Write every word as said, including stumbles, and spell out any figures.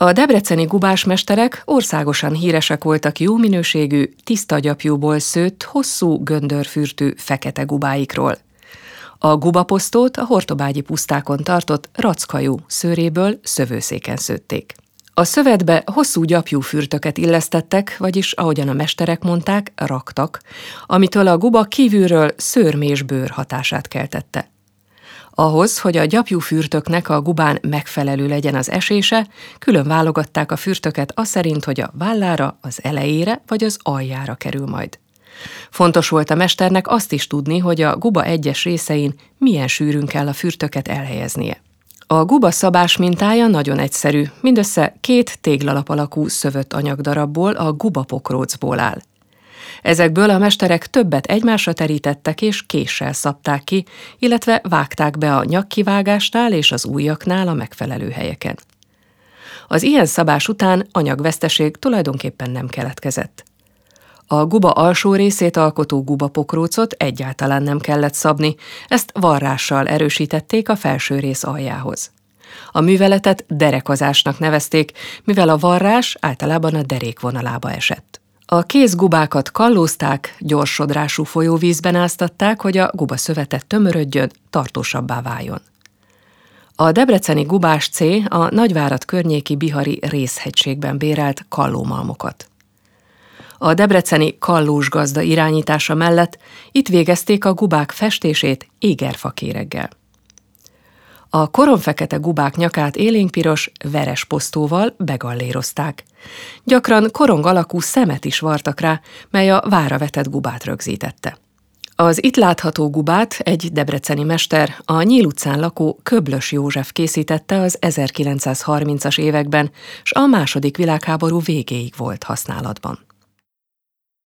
A debreceni gubásmesterek országosan híresek voltak jó minőségű, tiszta gyapjúból szőtt, hosszú göndörfürtű fekete gubáikról. A gubaposztót a hortobágyi pusztákon tartott rackajú szőréből szövőszéken szőtték. A szövetbe hosszú gyapjú fürtöket illesztettek, vagyis ahogyan a mesterek mondták, raktak, amitől a guba kívülről szőrmés bőr hatását keltette. Ahhoz, hogy a gyapjú fürtöknek a gubán megfelelő legyen az esése, külön válogatták a fürtöket aszerint, hogy a vállára, az elejére vagy az aljára kerül majd. Fontos volt a mesternek azt is tudni, hogy a guba egyes részein milyen sűrűn kell a fürtöket elhelyeznie. A guba szabás mintája nagyon egyszerű, mindössze két téglalap alakú szövött anyagdarabból, a gubapokrócból áll. Ezekből a mesterek többet egymásra terítettek és késsel szabták ki, illetve vágták be a nyakkivágásnál és az ujjaknál a megfelelő helyeken. Az ilyen szabás után anyagveszteség tulajdonképpen nem keletkezett. A guba alsó részét alkotó gubapokrócot egyáltalán nem kellett szabni, ezt varrással erősítették a felső rész aljához. A műveletet derekazásnak nevezték, mivel a varrás általában a derék vonalába esett. A kézgubákat kallózták, gyors sodrású folyóvízben áztatták, hogy a guba szövete tömörödjön, tartósabbá váljon. A debreceni gubás cé a Nagyvárad környéki bihari Rézhegységben bérelt kallómalmokat. A debreceni kallós gazda irányítása mellett itt végezték a gubák festését égerfakéreggel. A koronfekete gubák nyakát élénkpiros, veres posztóval begallérozták. Gyakran korong alakú szemet is vartak rá, mely a várra vetett gubát rögzítette. Az itt látható gubát egy debreceni mester, a Nyíl utcán lakó Köblös József készítette az ezerkilencszázharmincas években, s a második világháború végéig volt használatban.